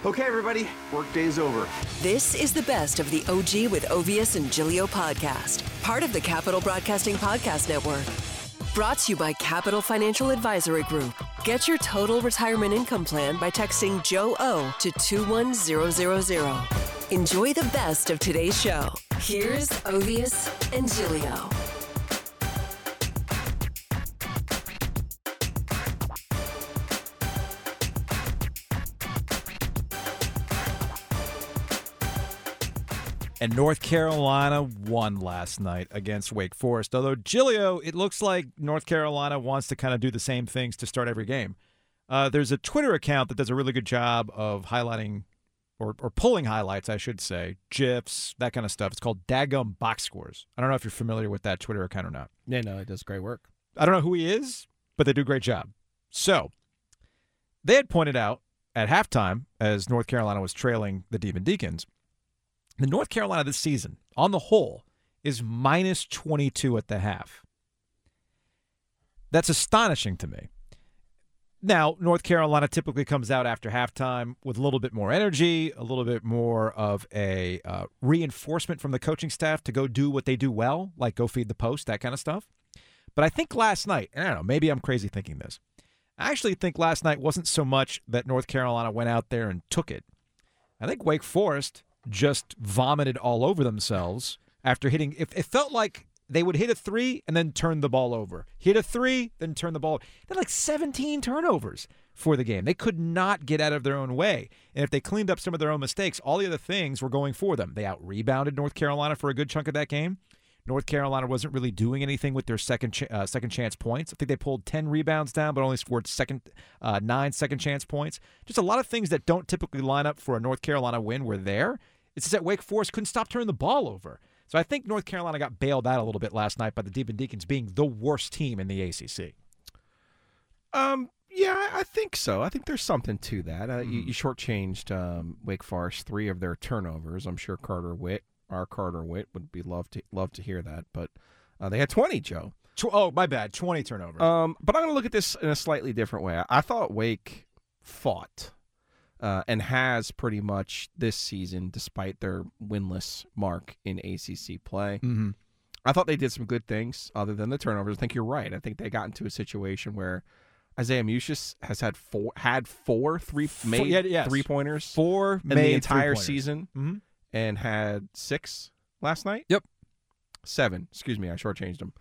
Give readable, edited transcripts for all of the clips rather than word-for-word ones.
Okay, everybody, workday's over. This is the best of the OG with Ovius and Giglio podcast, part of the Capital Broadcasting Podcast Network. Brought to you by Capital Financial Advisory Group. Get your total retirement income plan by texting Joe O to 21000. Enjoy the best of today's show. Here's Ovius and Giglio. And North Carolina won last night against Wake Forest. Although, Giglio, it looks like North Carolina wants to kind of do the same things to start every game. There's a Twitter account that does a really good job of highlighting or pulling highlights, I should say, GIFs, that kind of stuff. It's called Daggum Box Scores. I don't know if you're familiar with that Twitter account or not. Yeah, no, it does great work. I don't know who he is, but they do a great job. So, they had pointed out at halftime, as North Carolina was trailing the Demon Deacons, the North Carolina this season, on the whole, is minus 22 at the half. That's astonishing to me. Now, North Carolina typically comes out after halftime with a little bit more energy, a little bit more of a reinforcement from the coaching staff to go do what they do well, like go feed the post, that kind of stuff. But I think last night, and I don't know, maybe I'm crazy thinking this. I actually think last night wasn't so much that North Carolina went out there and took it. I think Wake Forest just vomited all over themselves after hitting. It felt like they would hit a three and then turn the ball over. Hit a three, then turn the ball over. They had like 17 turnovers for the game. They could not get out of their own way. And if they cleaned up some of their own mistakes, all the other things were going for them. They out-rebounded North Carolina for a good chunk of that game. North Carolina wasn't really doing anything with their second chance points. I think they pulled 10 rebounds down, but only scored 9 second chance points. Just a lot of things that don't typically line up for a North Carolina win were there. It's just that Wake Forest couldn't stop turning the ball over. So I think North Carolina got bailed out a little bit last night by the Demon Deacons being the worst team in the ACC. Yeah, I think so. I think there's something to that. You shortchanged Wake Forest 3 of their turnovers. I'm sure Carter Witt would be love to hear that. But they had 20, Joe. Oh, my bad. 20 turnovers. But I'm going to look at this in a slightly different way. I thought Wake fought. And has pretty much this season, despite their winless mark in ACC play. Mm-hmm. I thought they did some good things other than the turnovers. I think you're right. I think they got into a situation where Isaiah Mucius has had four three-pointers 4 in the entire season, and had 6 last night. Yep. 7. Excuse me, I shortchanged them.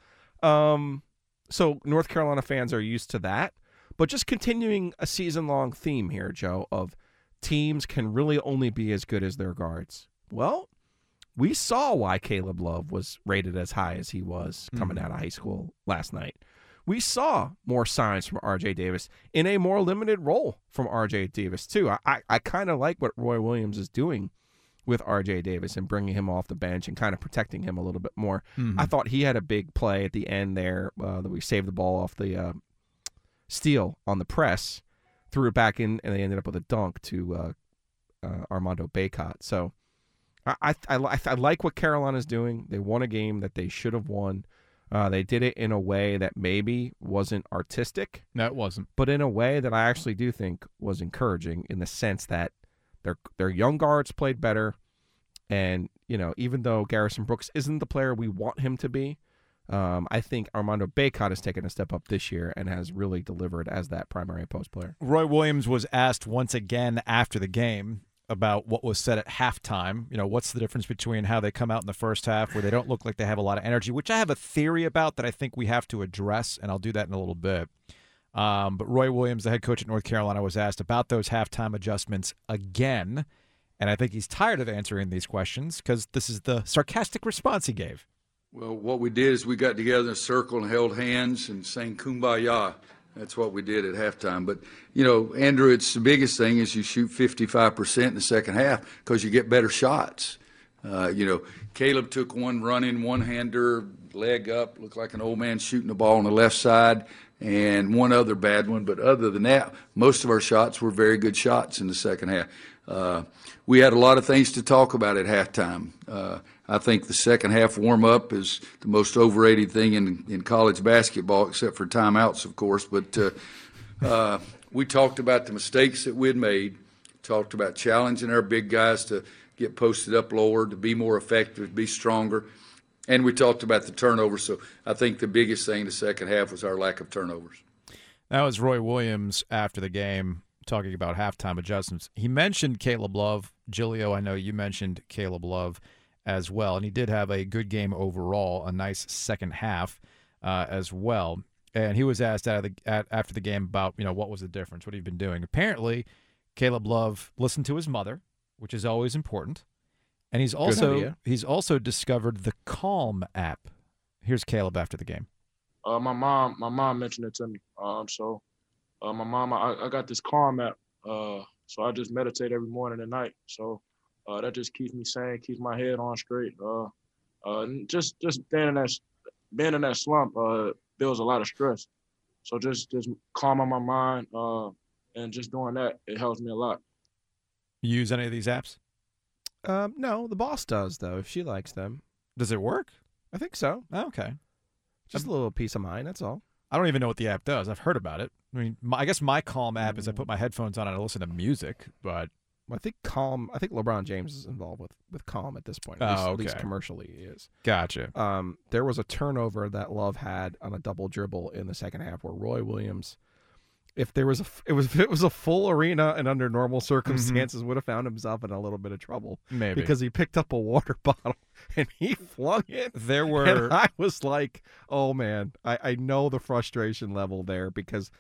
So North Carolina fans are used to that. But just continuing a season-long theme here, Joe, of teams can really only be as good as their guards. Well, we saw why Caleb Love was rated as high as he was coming out of high school last night. We saw more signs from R.J. Davis in a more limited role from R.J. Davis, too. I kind of like what Roy Williams is doing with R.J. Davis and bringing him off the bench and kind of protecting him a little bit more. I thought he had a big play at the end there that we saved the ball off the steal on the press, threw it back in, and they ended up with a dunk to Armando Bacot. So I like what Carolina's doing. They won a game that they should have won. They did it in a way that maybe wasn't artistic. No, it wasn't. But in a way that I actually do think was encouraging in the sense that their young guards played better. And, even though Garrison Brooks isn't the player we want him to be, I think Armando Bacot has taken a step up this year and has really delivered as that primary post player. Roy Williams was asked once again after the game about what was said at halftime. What's the difference between how they come out in the first half where they don't look like they have a lot of energy, which I have a theory about that I think we have to address, and I'll do that in a little bit. But Roy Williams, the head coach at North Carolina, was asked about those halftime adjustments again, and I think he's tired of answering these questions because this is the sarcastic response he gave. Well, what we did is we got together in a circle and held hands and sang Kumbaya. That's what we did at halftime. But, Andrew, it's the biggest thing is you shoot 55% in the second half because you get better shots. Caleb took one running, one-hander, leg up, looked like an old man shooting the ball on the left side, and one other bad one. But other than that, most of our shots were very good shots in the second half. We had a lot of things to talk about at halftime. I think the second half warm-up is the most overrated thing in college basketball, except for timeouts, of course. But we talked about the mistakes that we had made, talked about challenging our big guys to get posted up lower, to be more effective, be stronger. And we talked about the turnovers. So I think the biggest thing in the second half was our lack of turnovers. That was Roy Williams after the game talking about halftime adjustments. He mentioned Caleb Love. Giglio, I know you mentioned Caleb Love as well. And he did have a good game overall, a nice second half as well. And he was asked after the game about, what was the difference? What have you been doing? Apparently, Caleb Love listened to his mother, which is always important. And he's also discovered the Calm app. Here's Caleb after the game. My mom mentioned it to me. My mom, I got this Calm app. So I just meditate every morning and night. So that just keeps me sane, keeps my head on straight. Just being in that slump builds a lot of stress. So just calming my mind and just doing that, it helps me a lot. You use any of these apps? No, the boss does, though, if she likes them. Does it work? I think so. Oh, okay. Just a little peace of mind, that's all. I don't even know what the app does. I've heard about it. I mean, I guess my Calm app is I put my headphones on and I listen to music, but I think LeBron James is involved with Calm at this point. At least commercially he is. Gotcha. There was a turnover that Love had on a double dribble in the second half where Roy Williams, if it was a full arena and under normal circumstances, would have found himself in a little bit of trouble. Maybe. Because he picked up a water bottle and he flung it. And I was like, oh man, I know the frustration level there, because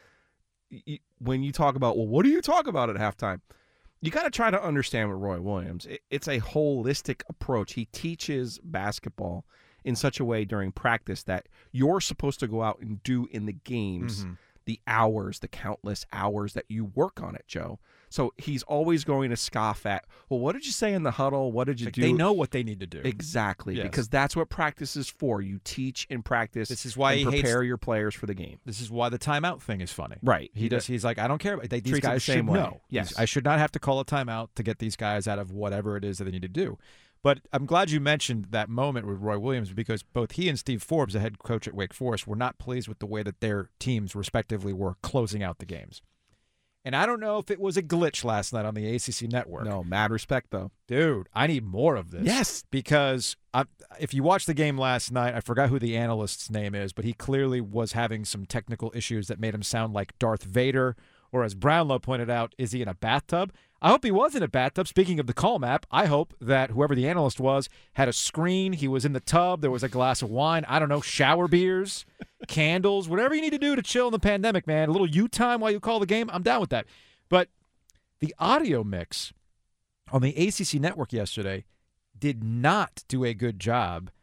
when you talk about, well, what do you talk about at halftime? You got to try to understand with Roy Williams. It's a holistic approach. He teaches basketball in such a way during practice that you're supposed to go out and do in the games the countless hours that you work on it, Joe. So he's always going to scoff at, well, what did you say in the huddle? What did you do? They know what they need to do. Exactly, yes. Because that's what practice is for. You teach in practice. This is why he prepare your players for the game. This is why the timeout thing is funny. Right. He's like, I don't care. These guys should know. Yes. I should not have to call a timeout to get these guys out of whatever it is that they need to do. But I'm glad you mentioned that moment with Roy Williams, because both he and Steve Forbes, the head coach at Wake Forest, were not pleased with the way that their teams respectively were closing out the games. And I don't know if it was a glitch last night on the ACC network. No, mad respect, though. Dude, I need more of this. Yes. Because if you watched the game last night, I forgot who the analyst's name is, but he clearly was having some technical issues that made him sound like Darth Vader, or as Brownlow pointed out, is he in a bathtub? I hope he was in a bathtub. Speaking of the Calm app, I hope that whoever the analyst was had a screen. He was in the tub. There was a glass of wine. I don't know, shower beers, candles, whatever you need to do to chill in the pandemic, man. A little you time while you call the game. I'm down with that. But the audio mix on the ACC network yesterday did not do a good job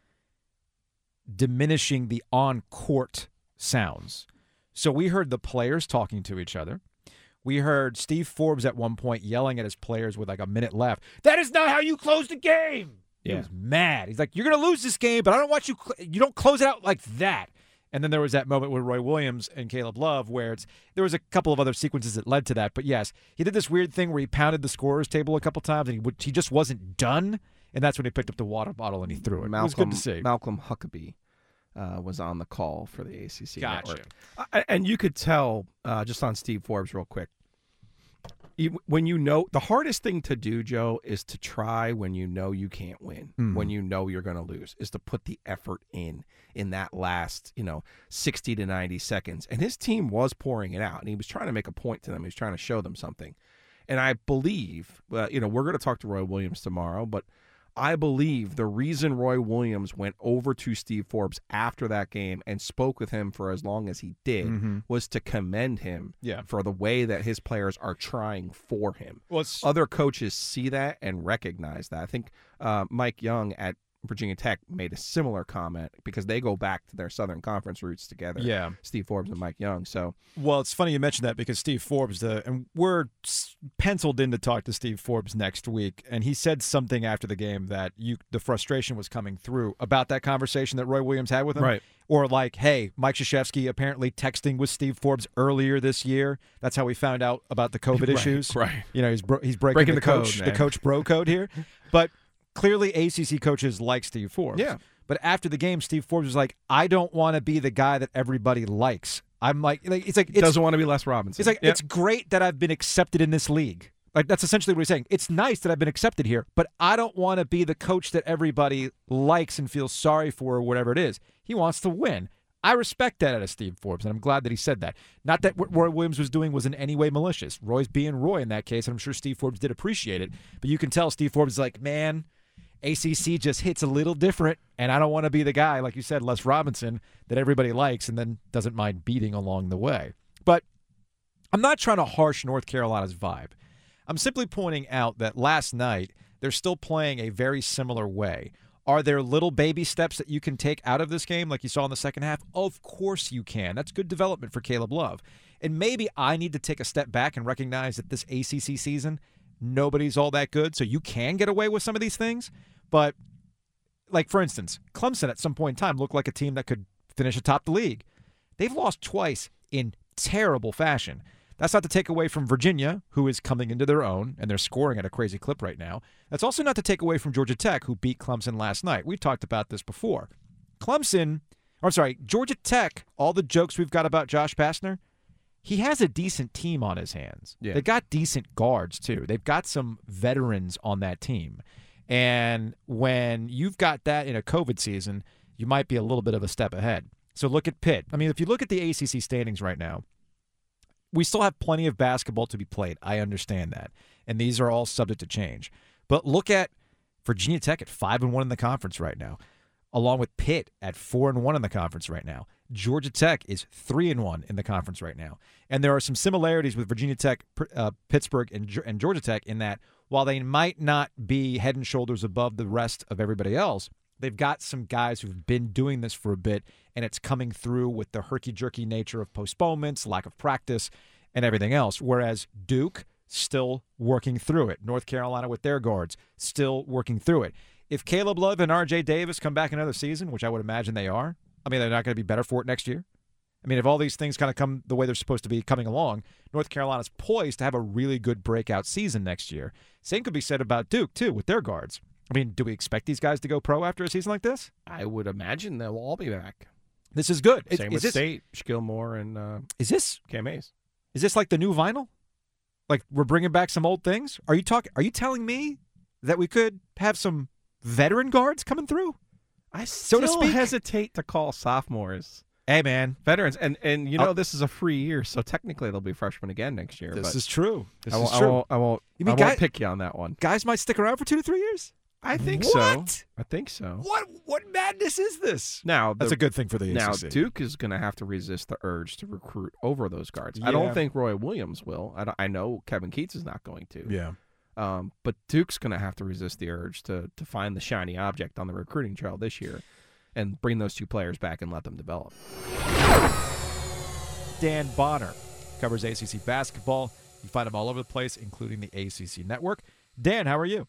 diminishing the on-court sounds. So we heard the players talking to each other. We heard Steve Forbes at one point yelling at his players with like a minute left. That is not how you close the game. Yeah. He was mad. He's like, you're going to lose this game, but I don't want you. You don't close it out like that. And then there was that moment with Roy Williams and Caleb Love where there was a couple of other sequences that led to that. But yes, he did this weird thing where he pounded the scorer's table a couple times and he just wasn't done. And that's when he picked up the water bottle and he threw it. It was good to see. Malcolm Huckabee was on the call for the ACC Gotcha. Network. And you could tell, just on Steve Forbes real quick, when you know, the hardest thing to do, Joe, is to try when you know you can't win, when you know you're going to lose, is to put the effort in that last, 60 to 90 seconds. And his team was pouring it out, and he was trying to make a point to them. He was trying to show them something. And I believe, we're going to talk to Roy Williams tomorrow, but I believe the reason Roy Williams went over to Steve Forbes after that game and spoke with him for as long as he did was to commend him for the way that his players are trying for him. Well, other coaches see that and recognize that. I think Mike Young at Virginia Tech made a similar comment because they go back to their Southern Conference roots together. Yeah, Steve Forbes and Mike Young. So, well, it's funny you mentioned that because Steve Forbes, and we're penciled in to talk to Steve Forbes next week, and he said something after the game that the frustration was coming through about that conversation that Roy Williams had with him. Right. Or like, hey, Mike Krzyzewski apparently texting with Steve Forbes earlier this year. That's how we found out about the COVID issues. Right. He's breaking the coach bro code here, but. Clearly, ACC coaches like Steve Forbes. Yeah. But after the game, Steve Forbes was like, I don't want to be the guy that everybody likes. I'm like it's doesn't want to be Les Robinson. It's like, it's great that I've been accepted in this league. Like, that's essentially what he's saying. It's nice that I've been accepted here, but I don't want to be the coach that everybody likes and feels sorry for or whatever it is. He wants to win. I respect that out of Steve Forbes, and I'm glad that he said that. Not that what Roy Williams was doing was in any way malicious. Roy's being Roy in that case, and I'm sure Steve Forbes did appreciate it. But you can tell Steve Forbes is like, man, ACC just hits a little different, and I don't want to be the guy, like you said, Les Robinson, that everybody likes and then doesn't mind beating along the way. But I'm not trying to harsh North Carolina's vibe. I'm simply pointing out that last night they're still playing a very similar way. Are there little baby steps that you can take out of this game like you saw in the second half? Of course you can. That's good development for Caleb Love. And maybe I need to take a step back and recognize that this ACC season, nobody's all that good, so you can get away with some of these things. But, like, for instance, Clemson at some point in time looked like a team that could finish atop the league. They've lost twice in terrible fashion. That's not to take away from Virginia, who is coming into their own, and they're scoring at a crazy clip right now. That's also not to take away from Georgia Tech, who beat Clemson last night. We've talked about this before. Georgia Tech, all the jokes we've got about Josh Pastner, he has a decent team on his hands. Yeah. They got decent guards, too. They've got some veterans on that team. And when you've got that in a COVID season, you might be a little bit of a step ahead. So look at Pitt. I mean, if you look at the ACC standings right now, we still have plenty of basketball to be played. I understand that. And these are all subject to change. But look at Virginia Tech at 5-1 in the conference right now, along with Pitt at 4-1 in the conference right now. Georgia Tech is 3-1 in the conference right now. And there are some similarities with Virginia Tech, Pittsburgh, and Georgia Tech in that while they might not be head and shoulders above the rest of everybody else, they've got some guys who've been doing this for a bit, and it's coming through with the herky-jerky nature of postponements, lack of practice, and everything else. Whereas Duke, still working through it. North Carolina with their guards, still working through it. If Caleb Love and R.J. Davis come back another season, which I would imagine they are, I mean, they're not going to be better for it next year. I mean, if all these things kind of come the way they're supposed to be coming along, North Carolina's poised to have a really good breakout season next year. Same could be said about Duke, too, with their guards. I mean, do we expect these guys to go pro after a season like this? I would imagine they'll all be back. This is good. Same with State, Shaquille Moore, and Cam Hayes. Is this like the new vinyl? Like we're bringing back some old things? Are you telling me that we could have some veteran guards coming through? I still so to speak? hesitate to call sophomores. Hey, man. Veterans. And this is a free year, so technically they'll be freshmen again next year. This is true. I won't pick you on that one. Guys might stick around for 2 to 3 years? I think so. I think so. What madness is this? Now that's a good thing for the ACC. Now Duke is going to have to resist the urge to recruit over those guards. Yeah. I don't think Roy Williams will. I know Kevin Keats is not going to. Yeah. But Duke's going to have to resist the urge to find the shiny object on the recruiting trail this year and bring those two players back and let them develop. Dan Bonner covers ACC basketball. You find him all over the place, including the ACC Network. Dan, how are you?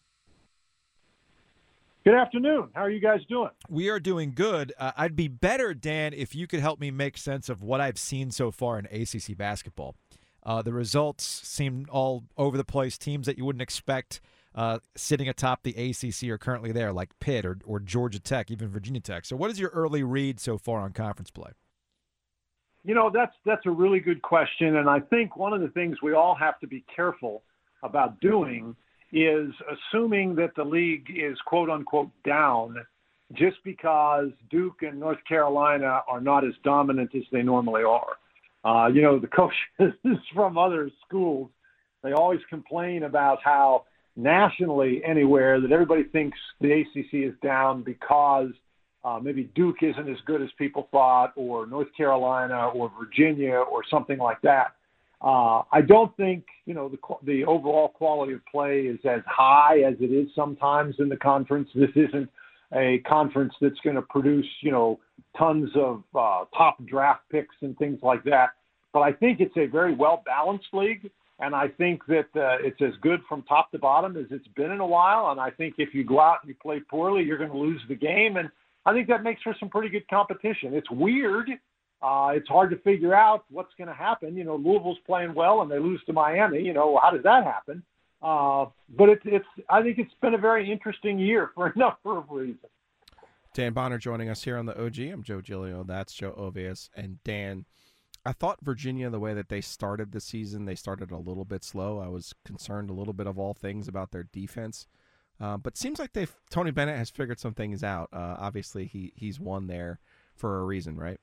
Good afternoon. How are you guys doing? We are doing good. I'd be better, Dan, if you could help me make sense of what I've seen so far in ACC basketball. The results seem all over the place. Teams that you wouldn't expect sitting atop the ACC are currently there, like Pitt or Georgia Tech, even Virginia Tech. So what is your early read so far on conference play? You know, that's a really good question, and I think one of the things we all have to be careful about doing is assuming that the league is quote-unquote down just because Duke and North Carolina are not as dominant as they normally are. The coaches from other schools, they always complain about how nationally anywhere that everybody thinks the ACC is down because maybe Duke isn't as good as people thought, or North Carolina or Virginia or something like that. I don't think, the overall quality of play is as high as it is sometimes in the conference. This isn't a conference that's going to produce, tons of top draft picks and things like that. But I think it's a very well-balanced league, and I think that it's as good from top to bottom as it's been in a while. And I think if you go out and you play poorly, you're going to lose the game. And I think that makes for some pretty good competition. It's weird. It's hard to figure out what's going to happen. Louisville's playing well and they lose to Miami. How does that happen? But I think it's been a very interesting year for a number of reasons. Dan Bonner joining us here on the OG. I'm Joe Giglio. That's Joe Ovies. And Dan, I thought Virginia, the way that they started the season, they started a little bit slow. I was concerned a little bit of all things about their defense. But seems like Tony Bennett has figured some things out. Obviously, he's won there for a reason, right?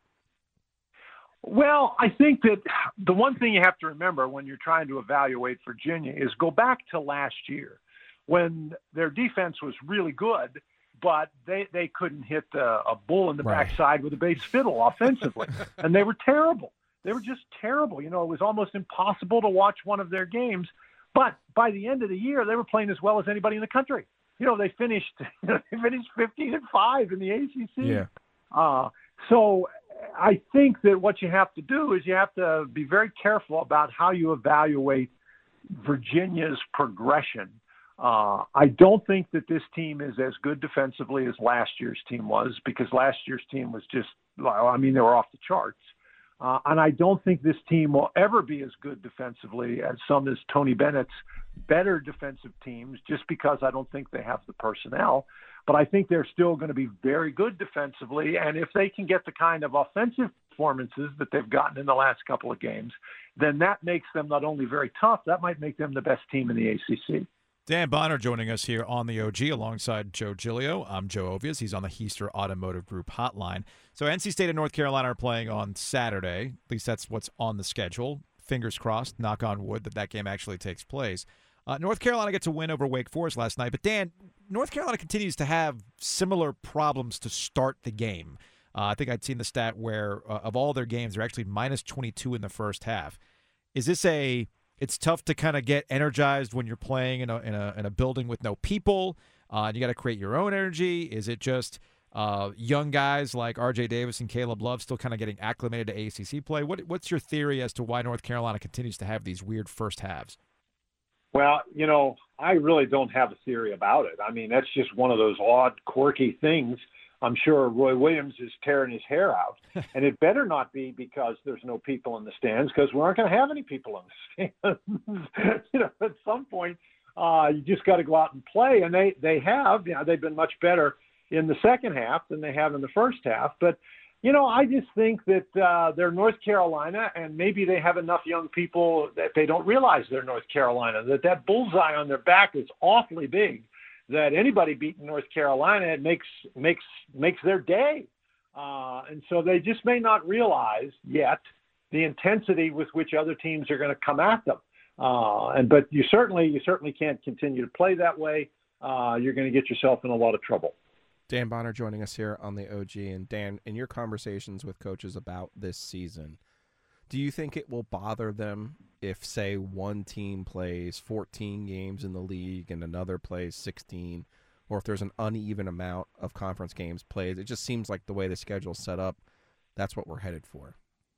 Well, I think that the one thing you have to remember when you're trying to evaluate Virginia is go back to last year when their defense was really good, but they couldn't hit a bull in the backside with a bass fiddle offensively, and they were terrible. They were just terrible. You know, it was almost impossible to watch one of their games. But by the end of the year, they were playing as well as anybody in the country. You know, they finished 15-5 in the ACC. Yeah. So I think that what you have to do is you have to be very careful about how you evaluate Virginia's progression. I don't think that this team is as good defensively as last year's team was, because last year's team was just, they were off the charts. And I don't think this team will ever be as good defensively as some as Tony Bennett's better defensive teams, just because I don't think they have the personnel. But I think they're still going to be very good defensively. And if they can get the kind of offensive performances that they've gotten in the last couple of games, then that makes them not only very tough, that might make them the best team in the ACC. Dan Bonner joining us here on the OG alongside Joe Giglio. I'm Joe Ovies. He's on the Heister Automotive Group hotline. So NC State and North Carolina are playing on Saturday. At least that's what's on the schedule. Fingers crossed, knock on wood, that game actually takes place. North Carolina gets a win over Wake Forest last night. But, Dan, North Carolina continues to have similar problems to start the game. I think I'd seen the stat where of all their games, they're actually minus 22 in the first half. Is this it's tough to kind of get energized when you're playing in a building with no people? And you got to create your own energy. Is it just young guys like R.J. Davis and Caleb Love still kind of getting acclimated to ACC play? What's your theory as to why North Carolina continues to have these weird first halves? Well, I really don't have a theory about it. I mean, that's just one of those odd, quirky things. I'm sure Roy Williams is tearing his hair out. And it better not be because there's no people in the stands, because we aren't going to have any people in the stands. At some point, you just got to go out and play. And they have. They've been much better in the second half than they have in the first half. But, I just think that they're North Carolina, and maybe they have enough young people that they don't realize they're North Carolina, that bullseye on their back is awfully big, that anybody beating North Carolina, it makes their day. And so they just may not realize yet the intensity with which other teams are going to come at them. But you certainly can't continue to play that way. You're going to get yourself in a lot of trouble. Dan Bonner joining us here on the OG. And Dan, in your conversations with coaches about this season, do you think it will bother them if, say, one team plays 14 games in the league and another plays 16, or if there's an uneven amount of conference games played? It just seems like the way the schedule's set up, that's what we're headed for.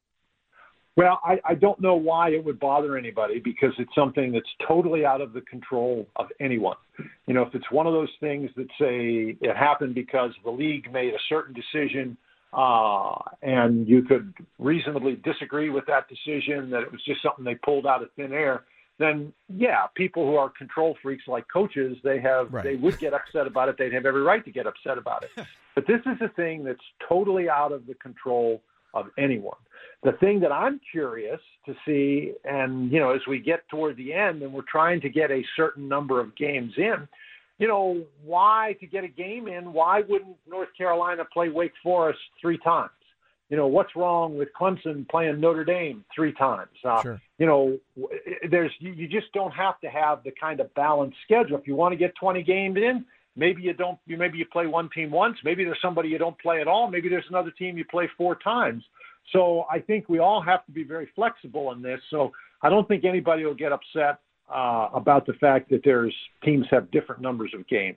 Well, I don't know why it would bother anybody, because it's something that's totally out of the control of anyone. If it's one of those things that say it happened because the league made a certain decision, and you could reasonably disagree with that decision, that it was just something they pulled out of thin air, then yeah, people who are control freaks like coaches, they would get upset about it. They'd have every right to get upset about it. But this is a thing that's totally out of the control of anyone. The thing that I'm curious to see, and, as we get toward the end and we're trying to get a certain number of games in, why, to get a game in, why wouldn't North Carolina play Wake Forest 3 times? What's wrong with Clemson playing Notre Dame 3 times? Sure. You just don't have to have the kind of balanced schedule. If you want to get 20 games in, maybe you don't. Maybe you play one team once. Maybe there's somebody you don't play at all. Maybe there's another team you play 4 times. So I think we all have to be very flexible in this. So I don't think anybody will get upset about the fact that teams have different numbers of games.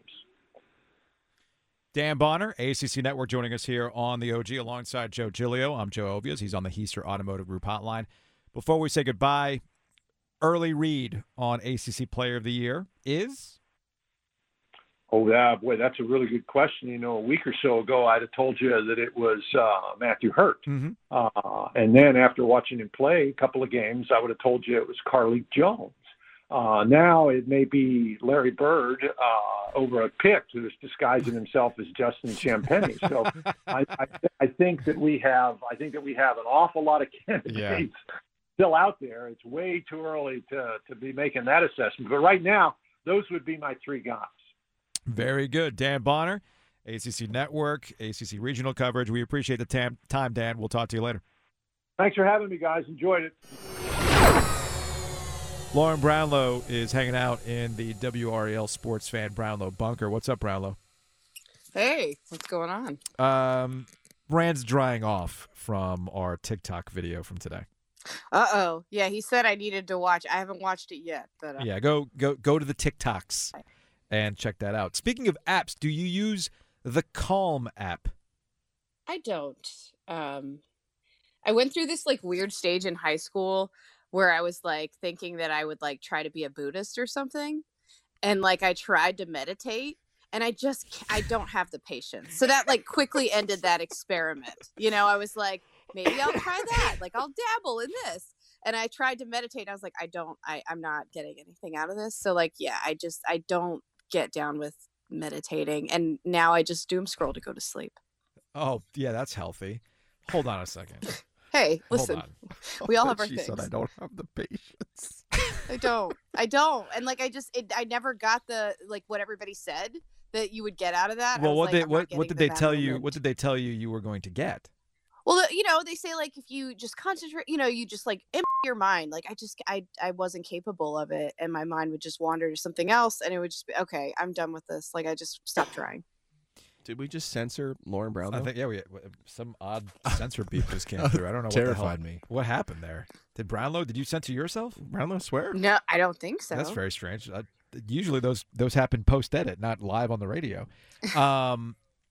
Dan Bonner, ACC Network, joining us here on the OG alongside Joe Giglio. I'm Joe Ovies. He's on the Heister Automotive Group hotline. Before we say goodbye, early read on ACC Player of the Year is? Oh, yeah, boy, that's a really good question. A week or so ago, I'd have told you that it was Matthew Hurt. Mm-hmm. And then after watching him play a couple of games, I would have told you it was Carlik Jones. Now it may be Larry Bird over at Pitt, who's disguising himself as Justin Champagny. So I think that we have an awful lot of candidates still out there. It's way too early to be making that assessment. But right now, those would be my three guys. Very good. Dan Bonner, ACC Network, ACC Regional Coverage. We appreciate the time, Dan. We'll talk to you later. Thanks for having me, guys. Enjoyed it. Lauren Brownlow is hanging out in the WREL Sports Fan Brownlow bunker. What's up, Brownlow? Hey, what's going on? Rand's drying off from our TikTok video from today. Uh-oh. Yeah, he said I needed to watch. I haven't watched it yet. But Yeah, go to the TikToks and check that out. Speaking of apps, do you use the Calm app? I don't. I went through this weird stage in high school where I was thinking that I would try to be a Buddhist or something. And I tried to meditate and I don't have the patience. So that quickly ended that experiment. I was like, maybe I'll try that. I'll dabble in this. And I tried to meditate. And I was like, I'm not getting anything out of this. So I don't get down with meditating. And now I just doom scroll to go to sleep. Oh, yeah, that's healthy. Hold on a second. Hey, listen, we all have our She things. said, I don't have the patience. I don't. And I never got the, what everybody said that you would get out of that. Well, what did they tell you? What did they tell you were going to get? Well, they say if you just concentrate, you just empty your mind. I wasn't capable of it, and my mind would just wander to something else, and it would just be okay. I'm done with this. I just stopped trying. Did we just censor Lauren Brownlow? I think some odd censor beep just came through. I don't know. Terrified me. What happened there? Did Brownlow? Did you censor yourself? Brownlow swear? No, I don't think so. That's very strange. Usually those happen post edit, not live on the radio. So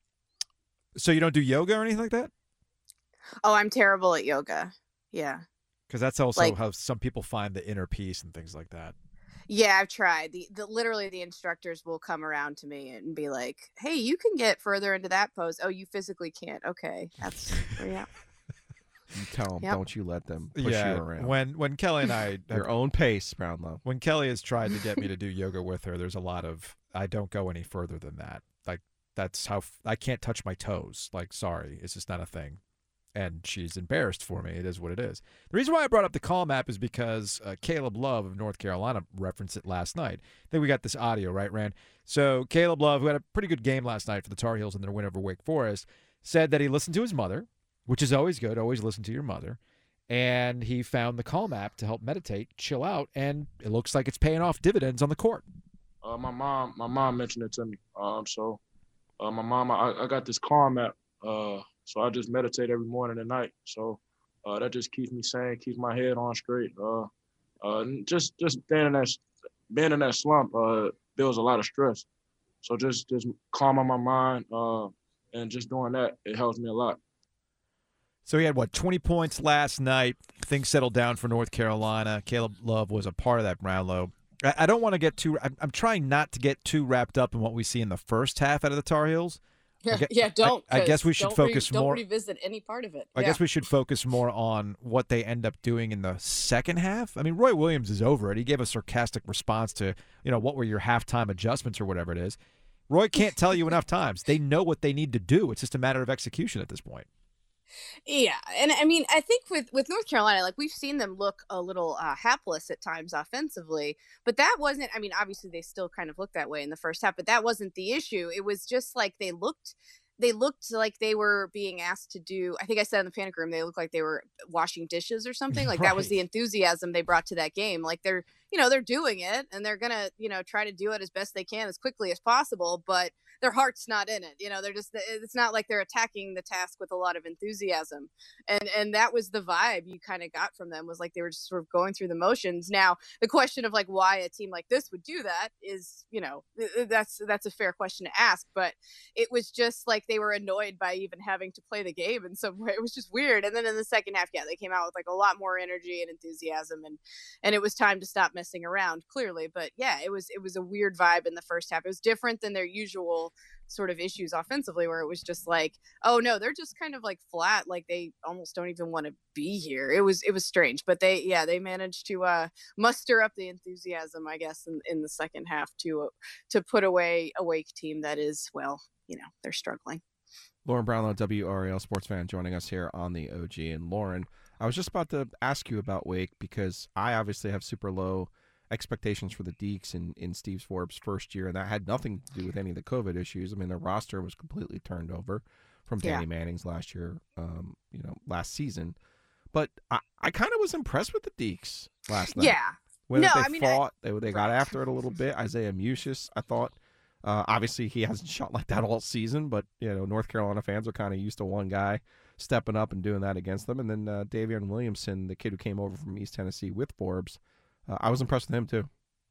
you don't do yoga or anything like that? Oh, I'm terrible at yoga. Yeah. Because that's also how some people find the inner peace and things like that. Yeah, I've tried. Literally the instructors will come around to me and be like, "Hey, you can get further into that pose. Oh, you physically can't. Okay, that's where you at." You tell them, don't you let them push you around. When Kelly and I your own pace, Brownlow. When Kelly has tried to get me to do yoga with her, there's a lot of I don't go any further than that. That's how I can't touch my toes. Sorry, it's just not a thing. And she's embarrassed for me. It is what it is. The reason why I brought up the Calm app is because Caleb Love of North Carolina referenced it last night. I think we got this audio, right, Rand? So Caleb Love, who had a pretty good game last night for the Tar Heels in their win over Wake Forest, said that he listened to his mother, which is always good. Always listen to your mother. And he found the Calm app to help meditate, chill out, and it looks like it's paying off dividends on the court. My mom mentioned it to me. My mom, I got this Calm app. So I just meditate every morning and night. So that just keeps me sane, keeps my head on straight. Just being in that slump builds a lot of stress. So just calming my mind and just doing that, it helps me a lot. So he had, 20 points last night. Things settled down for North Carolina. Caleb Love was a part of that, Brownlow. I don't want to get too – I'm trying not to get too wrapped up in what we see in the first half out of the Tar Heels. Don't. I guess we should focus more. Don't revisit any part of it. I guess we should focus more on what they end up doing in the second half. I mean, Roy Williams is over it. He gave a sarcastic response to, what were your halftime adjustments or whatever it is. Roy can't tell you enough times. They know what they need to do. It's just a matter of execution at this point. Yeah, and I mean, I think with North Carolina, we've seen them look a little hapless at times offensively, but that wasn't. I mean, obviously they still kind of looked that way in the first half, but that wasn't the issue. It was just they looked like they were being asked to do. I think I said in the panic room they looked like they were washing dishes or something. That was the enthusiasm they brought to that game. They're doing it and they're gonna try to do it as best they can as quickly as possible, but their heart's not in it. They're just, it's not like they're attacking the task with a lot of enthusiasm. And that was the vibe you kind of got from them, was they were just sort of going through the motions. Now, the question of why a team like this would do that is, that's a fair question to ask, but it was just they were annoyed by even having to play the game in some way. It was just weird. And then in the second half, they came out with a lot more energy and enthusiasm, and it was time to stop messing around, clearly. But yeah, it was a weird vibe in the first half. It was different than their usual sort of issues offensively, where it was just like, oh no, they're just kind of like flat, like they almost don't even want to be here. It was strange, but they managed to muster up the enthusiasm, I guess, in the second half to put away a Wake team that is, well, they're struggling. Lauren Brownlow, WRAL sports fan, joining us here on the OG. And Lauren, I was just about to ask you about Wake because I obviously have super low expectations for the Deacs in Steve Forbes' first year, and that had nothing to do with any of the COVID issues. I mean, their roster was completely turned over from Danny Manning's last year, last season. But I kind of was impressed with the Deacs last night. Yeah. When they fought, they got after it a little bit. Isaiah Musius, I thought. Obviously, he hasn't shot like that all season, but North Carolina fans are kind of used to one guy stepping up and doing that against them. And then Davion Williamson, the kid who came over from East Tennessee with Forbes, I was impressed with him too.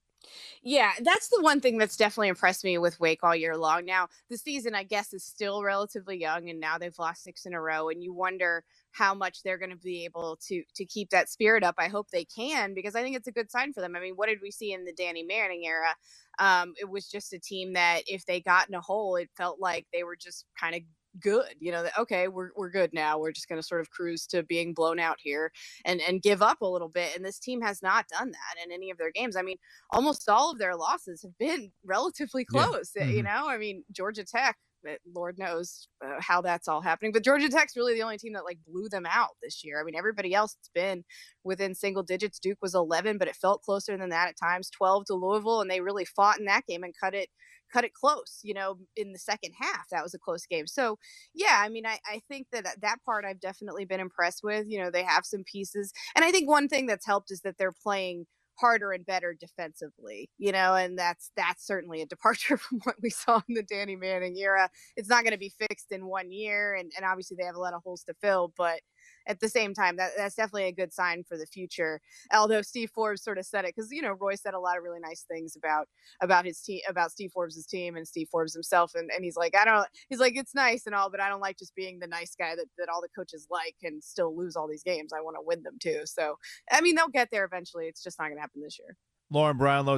Yeah, that's the one thing that's definitely impressed me with Wake all year long. Now, the season, I guess, is still relatively young, and now they've lost 6 in a row, and you wonder how much they're going to be able to keep that spirit up. I hope they can, because I think it's a good sign for them. I mean, what did we see in the Danny Manning era? It was just a team that if they got in a hole, it felt like they were just kind of good, that, okay, we're good now. We're just going to sort of cruise to being blown out here and give up a little bit. And this team has not done that in any of their games. I mean, almost all of their losses have been relatively close. Yeah. I mean, Georgia Tech, Lord knows how that's all happening. But Georgia Tech's really the only team that blew them out this year. I mean, everybody else has been within single digits. Duke was 11, but it felt closer than that at times. 12 to Louisville, and they really fought in that game and cut it close. In the second half, that was a close game. So yeah, I mean, I think that part I've definitely been impressed with. They have some pieces, and I think one thing that's helped is that they're playing harder and better defensively, and that's certainly a departure from what we saw in the Danny Manning era. It's not going to be fixed in 1 year, and obviously they have a lot of holes to fill, but at the same time, that's definitely a good sign for the future. Although Steve Forbes sort of said it, because Roy said a lot of really nice things about his team, about Steve Forbes' team and Steve Forbes himself, and he's like, it's nice and all, but I don't like just being the nice guy that all the coaches like and still lose all these games. I want to win them too. So I mean, they'll get there eventually. It's just not going to happen this year. Lauren Brownlow,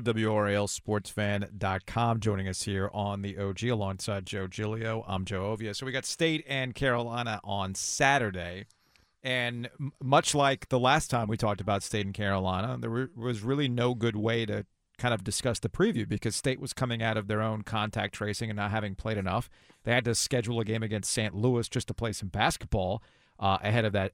WRALSportsFan.com, joining us here on the OG alongside Joe Giglio. I'm Joe Ovia. So we got State and Carolina on Saturday. And much like the last time we talked about State and Carolina, there was really no good way to kind of discuss the preview because State was coming out of their own contact tracing and not having played enough. They had to schedule a game against St. Louis just to play some basketball ahead of that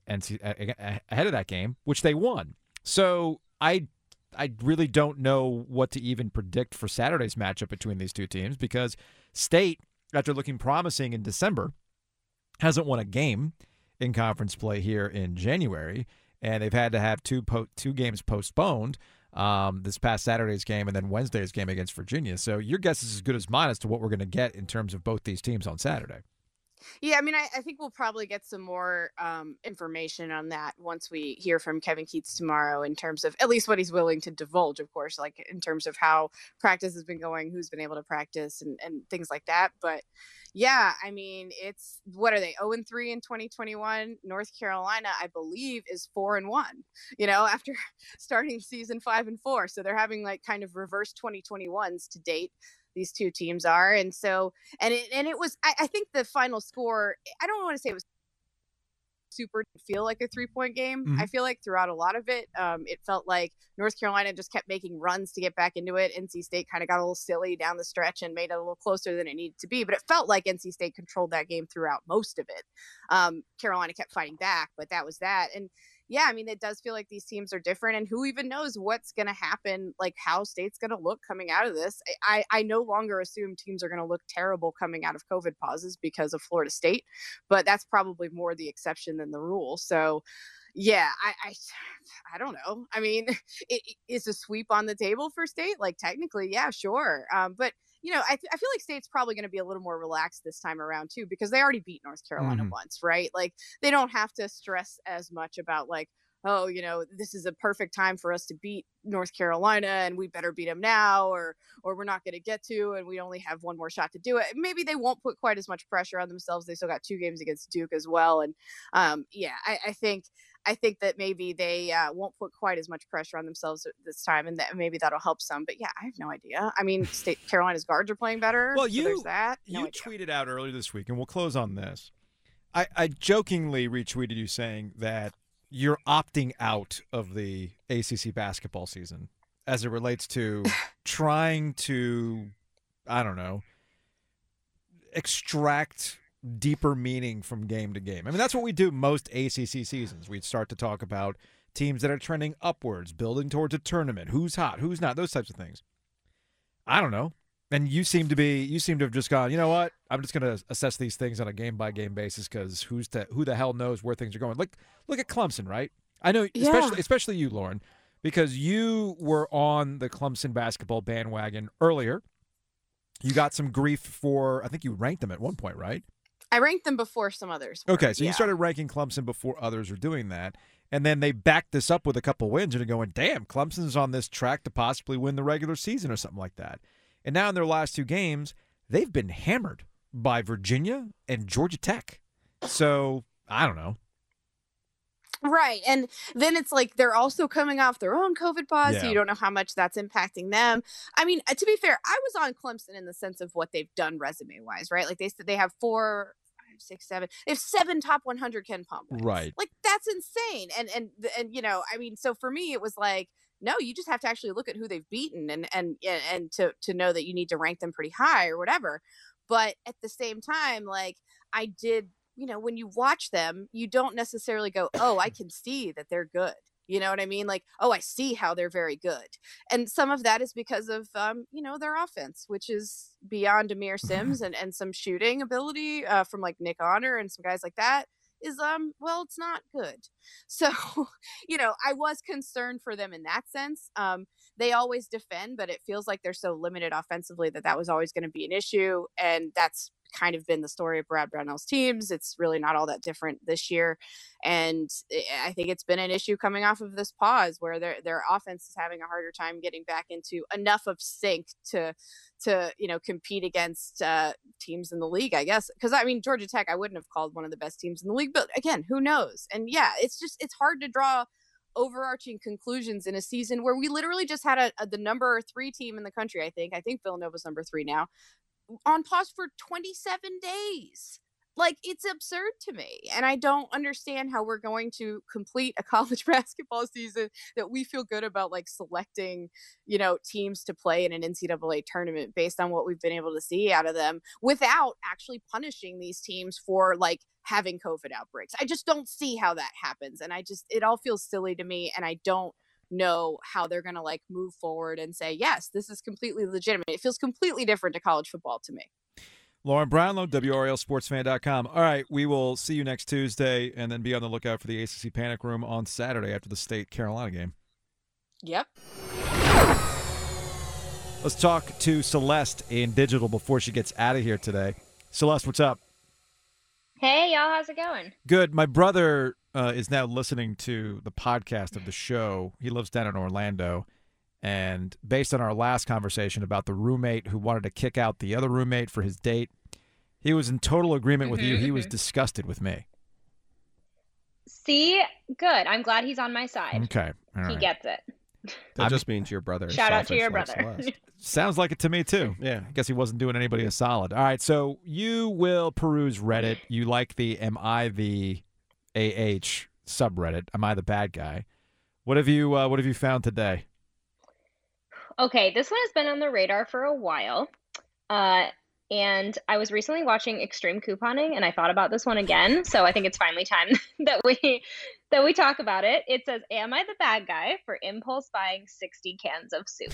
game, which they won. So I really don't know what to even predict for Saturday's matchup between these two teams because State, after looking promising in December, hasn't won a game in conference play here in January, and they've had to have two games postponed, this past Saturday's game and then Wednesday's game against Virginia. So your guess is as good as mine as to what we're going to get in terms of both these teams on Saturday. Yeah, I mean, I think we'll probably get some more information on that once we hear from Kevin Keatts tomorrow in terms of at least what he's willing to divulge, of course, like in terms of how practice has been going, who's been able to practice and things like that. But yeah, I mean, what are they, 0-3 in 2021? North Carolina, I believe, is 4-1, after starting season 5-4. So they're having kind of reverse 2021s to date. These two teams are. And so, it was, I think the final score, I don't want to say it was super feel like a 3-point game. Mm-hmm. I feel like throughout a lot of it, it felt like North Carolina just kept making runs to get back into it. NC State kind of got a little silly down the stretch and made it a little closer than it needed to be, but it felt like NC State controlled that game throughout most of it. Carolina kept fighting back, but that was that. And yeah, I mean, it does feel like these teams are different, and who even knows what's going to happen, like how State's going to look coming out of this. I no longer assume teams are going to look terrible coming out of COVID pauses because of Florida State, but that's probably more the exception than the rule. So yeah, I don't know. I mean, is a sweep on the table for State? Technically, yeah, sure. But I feel like State's probably going to be a little more relaxed this time around too, because they already beat North Carolina once, right? They don't have to stress as much about oh, you know, this is a perfect time for us to beat North Carolina and we better beat them now, or we're not going to get to, and we only have one more shot to do it. Maybe they won't put quite as much pressure on themselves. They still got 2 games against Duke as well. And I think that maybe they won't put quite as much pressure on themselves this time, and that maybe that'll help some. But yeah, I have no idea. I mean, Carolina's guards are playing better. Well, so there's that. You tweeted out earlier this week, and we'll close on this. I jokingly retweeted you saying that you're opting out of the ACC basketball season as it relates to trying to, I don't know, extract deeper meaning from game to game. I mean, that's what we do most ACC seasons. We'd start to talk about teams that are trending upwards, building towards a tournament, who's hot, who's not, those types of things. I don't know. And you seem to have just gone, you know what? I'm just going to assess these things on a game-by-game basis because who the hell knows where things are going. Look at Clemson, right? I know, especially you, Lauren, because you were on the Clemson basketball bandwagon earlier. You got some grief for, I think you ranked them at one point, right? I ranked them before some others. Okay, so you started ranking Clemson before others were doing that. And then they backed this up with a couple wins and you're going, damn, Clemson's on this track to possibly win the regular season or something like that. And now in their last 2 games, they've been hammered by Virginia and Georgia Tech. So, I don't know. Right. And then it's like they're also coming off their own COVID pause, so you don't know how much that's impacting them. I mean, to be fair, I was on Clemson in the sense of what they've done resume-wise, right? Like they said they have 4, 5, 6, 7. They have 7 top 100 Ken Palm wins. Right. Like that's insane. And you know, I mean, so for me it was like, no, you just have to actually look at who they've beaten and to know that you need to rank them pretty high or whatever. But at the same time, like I did, you know, when you watch them, you don't necessarily go, oh, I can see that they're good. You know what I mean? Like, oh, I see how they're very good. And some of that is because of, you know, their offense, which is beyond Amir Sims and some shooting ability from like Nick Honor and some guys like that. Is well, it's not good. So, you know, I was concerned for them in that sense. They always defend, but it feels like they're so limited offensively that was always going to be an issue, and that's kind of been the story of Brad Brownell's teams. It's really not all that different this year, and I think it's been an issue coming off of this pause where their offense is having a harder time getting back into enough of sync to you know, compete against teams in the league, I guess. Because I mean, Georgia Tech, I wouldn't have called one of the best teams in the league, but again, who knows? And yeah, it's hard to draw overarching conclusions in a season where we literally just had the number 3 team in the country. I think Villanova's number 3 now, on pause for 27 days. Like, it's absurd to me. And I don't understand how we're going to complete a college basketball season that we feel good about, like selecting, you know, teams to play in an NCAA tournament based on what we've been able to see out of them without actually punishing these teams for like having COVID outbreaks. I just don't see how that happens. And it all feels silly to me. And I don't know how they're going to like move forward and say, yes, this is completely legitimate. It feels completely different to college football to me. Lauren Brownlow, WRLSportsFan.com. All right, we will see you next Tuesday, and then be on the lookout for the ACC Panic Room on Saturday after the State Carolina game. Yep. Let's talk to Celeste in digital before she gets out of here today. Celeste, what's up? Hey, y'all. How's it going? Good. My brother is now listening to the podcast of the show. He lives down in Orlando. And based on our last conversation about the roommate who wanted to kick out the other roommate for his date, he was in total agreement with you. He was disgusted with me. See? Good. I'm glad he's on my side. Okay. All right. He gets it. That just means your brother is Shout out to selfish your like brother. Celeste. Sounds like it to me, too. Yeah. I guess he wasn't doing anybody a solid. All right. So you will peruse Reddit. You like the Am I the AH subreddit. Am I the bad guy? What have you found today? Okay, this one has been on the radar for a while. And I was recently watching Extreme Couponing, and I thought about this one again. So I think it's finally time that we talk about it. It says, "Am I the bad guy for impulse buying 60 cans of soup?"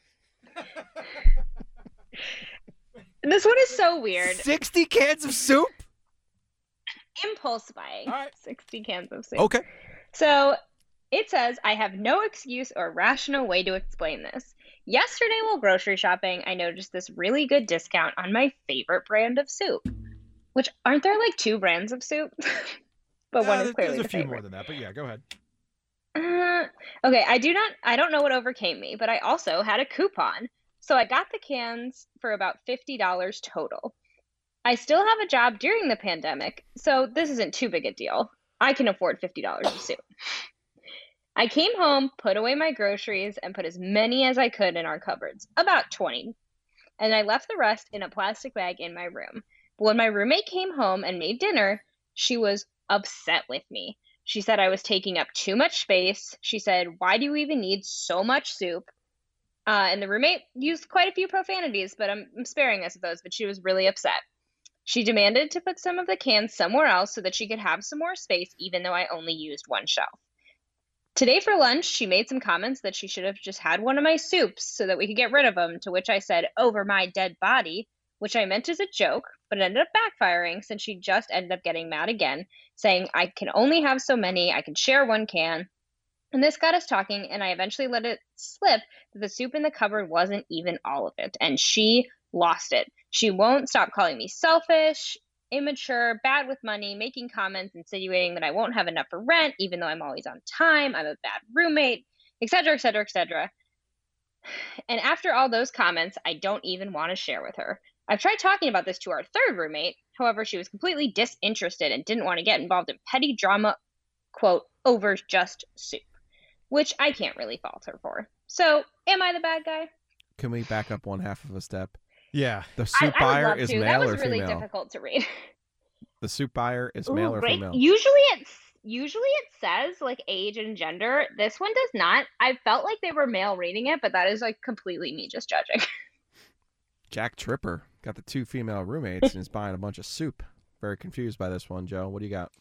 This one is so weird. 60 cans of soup? Impulse buying. All right. 60 cans of soup. Okay. So it says, "I have no excuse or rational way to explain this. Yesterday while grocery shopping, I noticed this really good discount on my favorite brand of soup." Which, aren't there like 2 brands of soup? But one is clearly there's a the few favorite. more than that, but yeah, go ahead. Okay, I don't know what overcame me, but I also had a coupon. So I got the cans for about $50 total. I still have a job during the pandemic, so this isn't too big a deal. I can afford $50 of soup. I came home, put away my groceries, and put as many as I could in our cupboards, about 20. And I left the rest in a plastic bag in my room. But when my roommate came home and made dinner, she was upset with me. She said I was taking up too much space. She said, "Why do you even need so much soup?" And the roommate used quite a few profanities, but I'm sparing us of those, but she was really upset. She demanded to put some of the cans somewhere else so that she could have some more space, even though I only used one shelf. Today for lunch, she made some comments that she should have just had one of my soups so that we could get rid of them, to which I said, "Over my dead body," which I meant as a joke, but it ended up backfiring since she just ended up getting mad again, saying I can only have so many, I can share one can. And this got us talking, and I eventually let it slip that the soup in the cupboard wasn't even all of it, and she lost it. She won't stop calling me selfish, immature, bad with money, making comments insinuating that I won't have enough for rent, even though I'm always on time, I'm a bad roommate, etc., etc., etc. And after all those comments, I don't even want to share with her. I've tried talking about this to our third roommate. However, she was completely disinterested and didn't want to get involved in petty drama, quote, over just soup, which I can't really fault her for. So, am I the bad guy? Can we back up one half of a step? Yeah. The soup buyer is male or female? That was really difficult to read. The soup buyer is male or female? Usually it says like age and gender. This one does not. I felt like they were male reading it, but that is like completely me just judging. Jack Tripper got the 2 female roommates and is buying a bunch of soup. Very confused by this one, Joe. What do you got?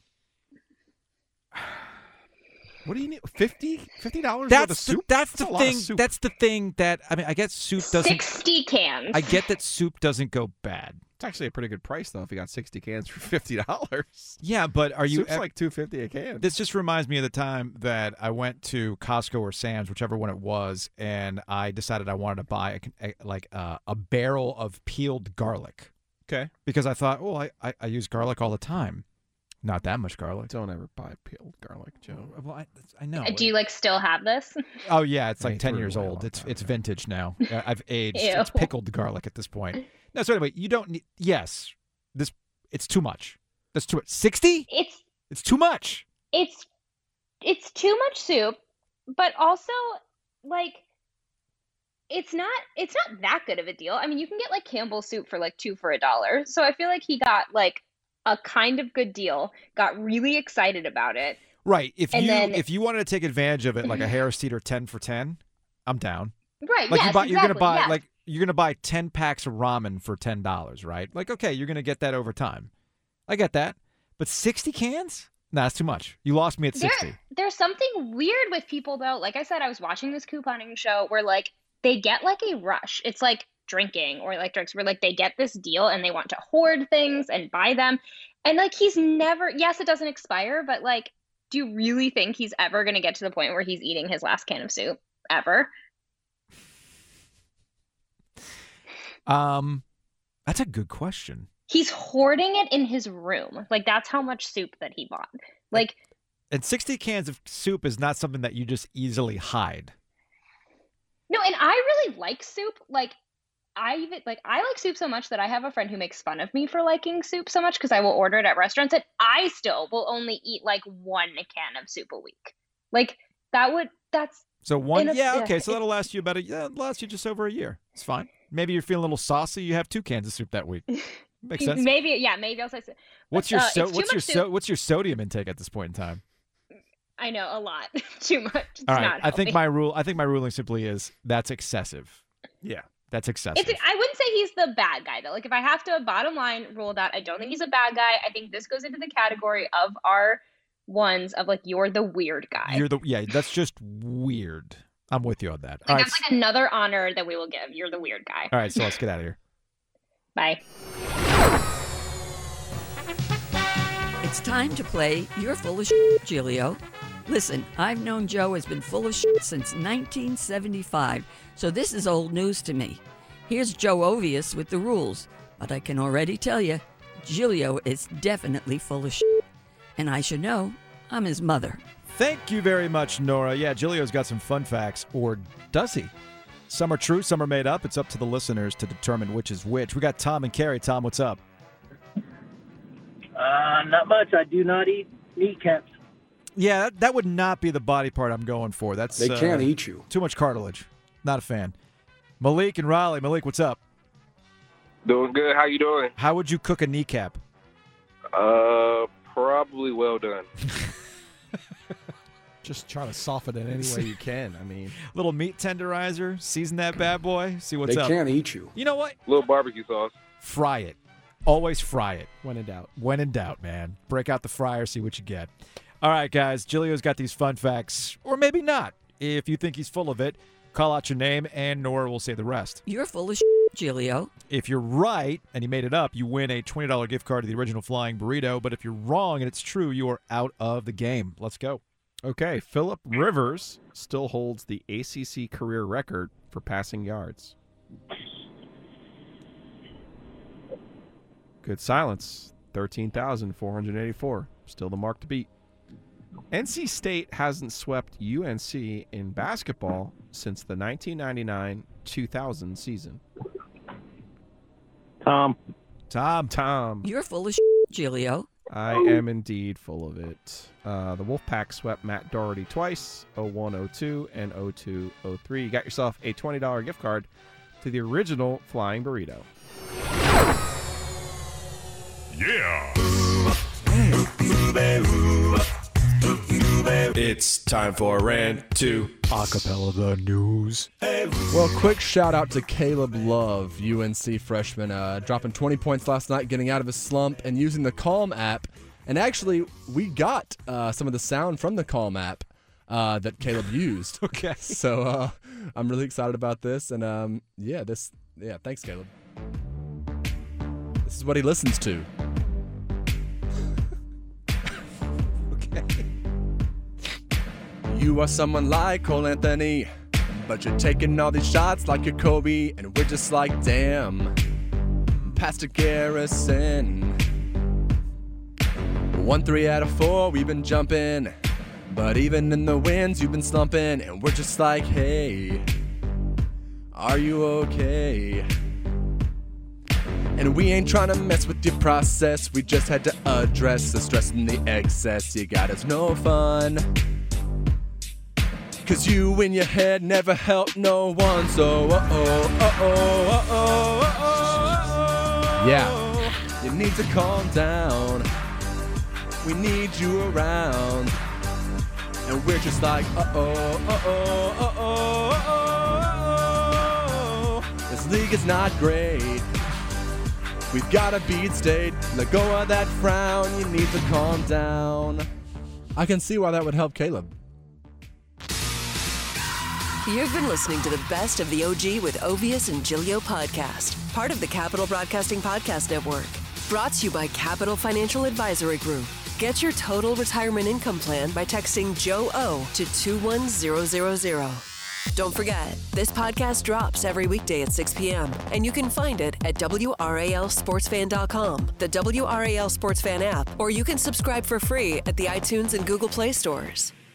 What do you need? $50 worth of soup? That's the thing. That's the thing that, I mean, I guess soup doesn't... 60 cans. I get that soup doesn't go bad. It's actually a pretty good price, though, if you got 60 cans for $50. Yeah, but are you... Soup's like $2.50 a can. This just reminds me of the time that I went to Costco or Sam's, whichever one it was, and I decided I wanted to buy a barrel of peeled garlic. Okay. Because I thought, well, I use garlic all the time. Not that much garlic. Don't ever buy peeled garlic, Joe. Well, I know. Do you like still have this? Oh yeah, it's like 10 years old. It's vintage now. I've aged. Ew. It's pickled garlic at this point. No, so anyway, you don't need. Yes, it's too much. That's too much. 60? It's too much. It's too much soup, but also like it's not that good of a deal. I mean, you can get like Campbell's soup for like 2 for $1. So I feel like he got like a kind of good deal, got really excited about it. Right. If you wanted to take advantage of it, like a Harris Teeter 10 for 10, I'm down. Right. Like yes, you're gonna buy 10 packs of ramen for $10, right? Like, okay, you're gonna get that over time. I get that. But 60 cans? Nah, that's too much. You lost me at 60. There's something weird with people though. Like I said, I was watching this couponing show where like they get like a rush. It's like drinking or like drinks where like they get this deal and they want to hoard things and buy them. And like he's never, yes, it doesn't expire, but like, do you really think he's ever going to get to the point where he's eating his last can of soup ever? That's a good question. He's hoarding it in his room. Like that's how much soup that he bought. Like, and 60 cans of soup is not something that you just easily hide. No, and I really like soup. Like I like soup so much that I have a friend who makes fun of me for liking soup so much because I will order it at restaurants and I still will only eat like 1 can of soup a week. Like that's so one. Yeah. Okay. So that'll last you last you just over a year. It's fine. Maybe you're feeling a little saucy. You have 2 cans of soup that week. Makes sense. Maybe I'll say. What's your sodium intake at this point in time? I know, a lot. Too much. It's all right. Not I think my ruling simply is that's excessive. Yeah. That's excessive. I wouldn't say he's the bad guy, though. Like, if I have to bottom line rule that, I don't think he's a bad guy. I think this goes into the category of our ones of, like, you're the weird guy. That's just weird. I'm with you on that. Like, that's like another honor that we will give. You're the weird guy. All right, so let's get out of here. Bye. It's time to play You're Full of Shit, Giglio. Listen, I've known Joe has been full of shit since 1975, so this is old news to me. Here's Joe Ovius with the rules, but I can already tell you, Giglio is definitely full of shit. And I should know, I'm his mother. Thank you very much, Nora. Yeah, Giglio's got some fun facts, or does he? Some are true, some are made up. It's up to the listeners to determine which is which. We got Tom and Carrie. Tom, what's up? Not much. I do not eat kneecaps. Yeah, that would not be the body part I'm going for. They can't eat you. Too much cartilage. Not a fan. Malik and Raleigh. Malik, what's up? Doing good. How you doing? How would you cook a kneecap? Probably well done. Just try to soften it any way you can. I mean, little meat tenderizer, season that bad boy, see what's up. They can't eat you. You know what? Little barbecue sauce. Fry it. Always fry it. When in doubt. When in doubt, man. Break out the fryer, see what you get. All right, guys. Giglio's got these fun facts, or maybe not. If you think he's full of it, call out your name, and Nora will say the rest. You're full of Giglio. If you're right and you made it up, you win a $20 gift card to the original Flying Burrito. But if you're wrong and it's true, you are out of the game. Let's go. Okay, Phillip Rivers still holds the ACC career record for passing yards. Good silence. 13,484. Still the mark to beat. NC State hasn't swept UNC in basketball since the 1999-2000 season. Tom. You're full of Giglio. I am indeed full of it. The Wolfpack swept Matt Doherty twice, 01-02 and 02-03. You got yourself a $20 gift card to the original Flying Burrito. Yeah! It's time for Rant 2. Acapella the news. Well, quick shout out to Caleb Love, UNC freshman, dropping 20 points last night, getting out of his slump, and using the Calm app. And actually, we got some of the sound from the Calm app that Caleb used. Okay. So I'm really excited about this, and thanks, Caleb. This is what he listens to. You are someone like Cole Anthony, but you're taking all these shots like you're Kobe, and we're just like, damn, Pastor Garrison. 1 3 out of 4, we've been jumping, but even in the wins, you've been slumping, and we're just like, hey, are you okay? And we ain't trying to mess with your process, we just had to address the stress and the excess. You got us no fun. 'Cause you in your head never helped no one, so yeah, you need to calm down. We need you around, and we're just like this league is not great. We've gotta beat state. Let go of that frown. You need to calm down. I can see why that would help Caleb. You've been listening to the best of the OG with Ovius and Giglio podcast, part of the Capital Broadcasting Podcast Network. Brought to you by Capital Financial Advisory Group. Get your total retirement income plan by texting Joe O to 21000. Don't forget, this podcast drops every weekday at 6 p.m., and you can find it at WRALSportsFan.com, the WRAL Sports Fan app, or you can subscribe for free at the iTunes and Google Play stores.